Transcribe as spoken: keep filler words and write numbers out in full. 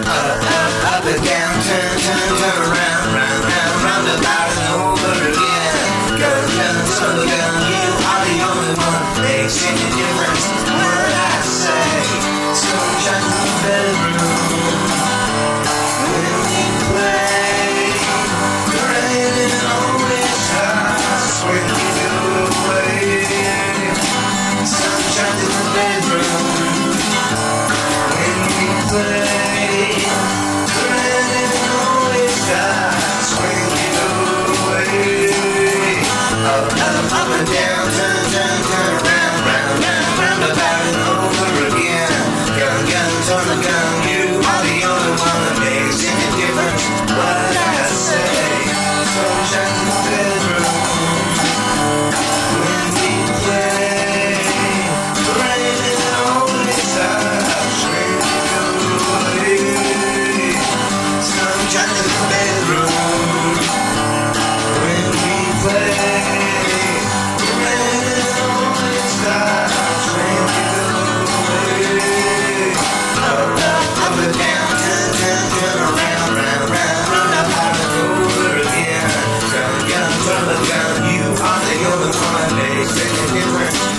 up, up, up and down, turn, turn, turn around, round, round, round about and over again. Gun, gun, son of a gun, you are the only one makes any difference. What I say, sunshine in the bedroom. When we play, the rain always starts when you go away. Sunshine in the bedroom. When we play, the rain always starts when you go away. Up, up, up and down, turn, turn, turn around, round, round, round about and over again. Gun, gun, turn the gun, you are the only one that makes any difference. What I say, sunshine in the bedroom. When we play, the rain always stops when you go away. Sunshine in the bedroom. When we play, the rain always stops when you go away. Up, up, up and down, turn, turn, turn around, round, round, round about and over again. Gun, gun, turn the gun, you are the only one that makes any difference.